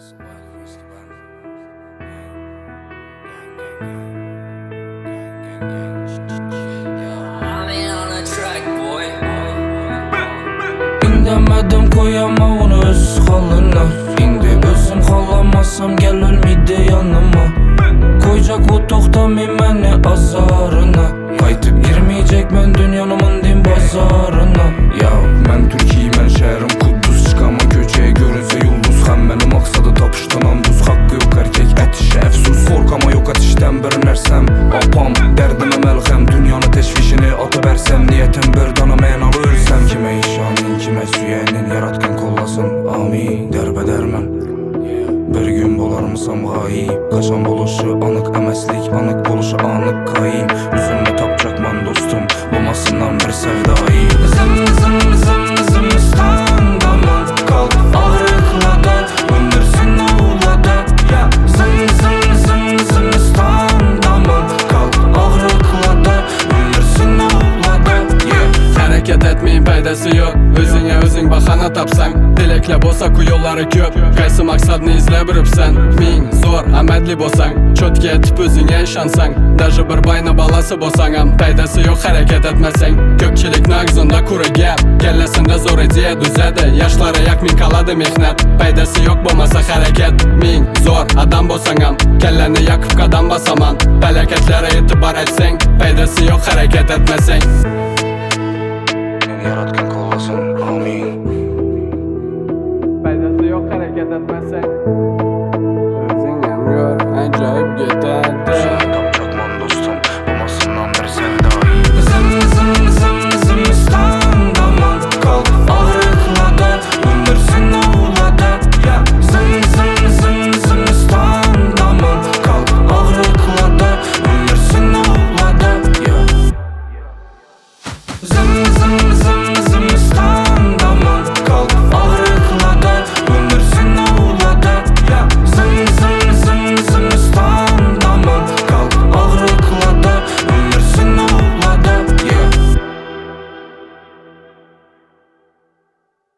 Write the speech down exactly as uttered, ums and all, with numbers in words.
İndemedim koyama onu öz halına. İndi özüm xalamasam gel ölmeydi yanıma. Koyacak o toxtamayım məni azarına. Qaytıb girmeyecek mən dünyanımın din bazarına. Ya mən Türkiye, mən şəhərim Kudüs. Çıxama köçəyə görünsə yulduz. Xəm mənim maqsadı tapışdınan buz. Haqqı yok erkek ətişə əfsus. Korkama yok atişdən bir nərsəm. Apam dərdimə məlxəm. Dünyanı teşvişini ata bərsəm. Niyyətim bir dana mənalı ölsəm. Kimə işanın, kimə süyənin yaratqan kollasın. Amin dərbə dərmən. Bir gün bolarmısam gayib. Qaçan boluşu anıq əməslik, anıq boluşu anıq qayim. Üzümdə tapacaqman dostum, olmasından bir sevdayım. Zım zım zım zım İstanbul'dan kalk ağrıqlada, ömürsün oğlada. Zım zım zım zım İstanbul'dan kalk ağrıqlada, ömürsün oğlada. Hərəkət etməyin faydası yox. Özünə özün baxana tapsan. Diləklə bolsa ku yolları köp. Qaysı maqsadını izlə biribsən. Min zor əmədli bolsan. Çötkə etib özünə işansan. Даже bir bayna balası bolsanam. Faydası yox hərəkət etməsən. Köpçilik nağzında kuru gəp. Gəlləsində zor ideya düzədə. Yaşlara yak min kaladı mehnət. Faydası yox bolmasa hərəkət. Min zor adam bolsanam. Kəlləni yakıb qadam basaman. Fəlakətlərə etibar etsən. Faydası yox hərəkət etməsən. Yaratqan kollasın.